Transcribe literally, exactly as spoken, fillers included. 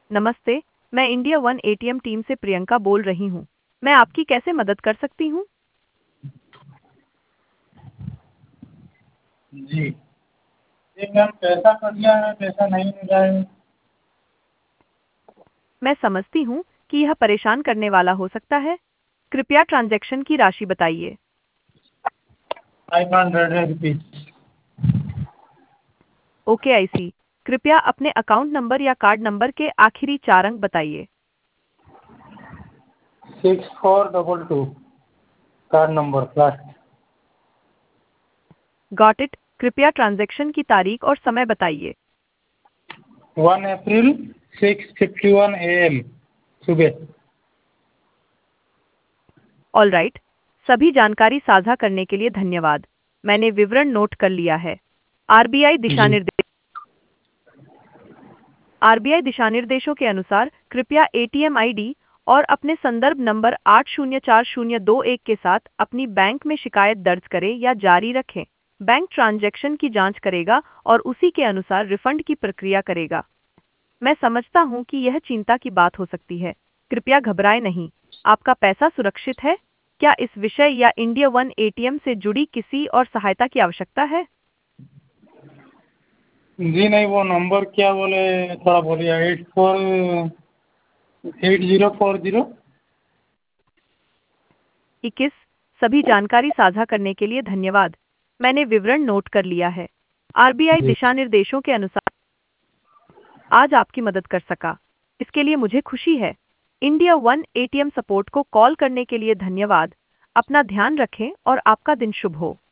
नमस्ते, मैं India one ATM team से प्रियंका बोल रही हूँ। मैं आपकी कैसे मदद कर सकती हूँ? जी। जी मैम, पैसा कट गया है, पैसा नहीं मिला है। मैं समझती हूँ कि यह परेशान करने वाला हो सकता है। कृपया ट्रांजैक्शन की राशि बताइए। Five hundred rupees. Okay I see. कृपया अपने अकाउंट नंबर या कार्ड नंबर के आखिरी चार अंक बताइए। Six four double two card number last. Got it. कृपया ट्रांजैक्शन की तारीख और समय बताइए। One April six fifty one A M सुबह। All right. सभी जानकारी साझा करने के लिए धन्यवाद। मैंने विवरण नोट कर लिया है। आरबीआई दिशा जी। निर्देश आरबीआई दिशानिर्देशों के अनुसार कृपया एटीएम आईडी और अपने संदर्भ नंबर आठ शून्य चार शून्य दो एक के साथ अपनी बैंक में शिकायत दर्ज करें या जारी रखें। बैंक ट्रांजैक्शन की जांच करेगा और उसी के अनुसार रिफंड की प्रक्रिया करेगा। मैं समझता हूं कि यह चिंता की बात हो सकती है। कृपया घबराएं नहीं। आपका पैसा सुरक्षित है। क्या इस विषय या इंडिया वन एटीएम से जुड़ी किसी और सहायता की आवश्यकता है? जी नहीं, वो नंबर क्या बोले, थोड़ा बोलिए। Eight four eight zero four zero. इक्कीस। सभी जानकारी साझा करने के लिए धन्यवाद। मैंने विवरण नोट कर लिया है। आरबीआई जी। दिशा निर्देशों के अनुसार आज आपकी मदद कर सका, इसके लिए मुझे खुशी है। इंडिया वन एटीएम सपोर्ट को कॉल करने के लिए धन्यवाद। अपना ध्यान रखें और आपका दिन शुभ हो।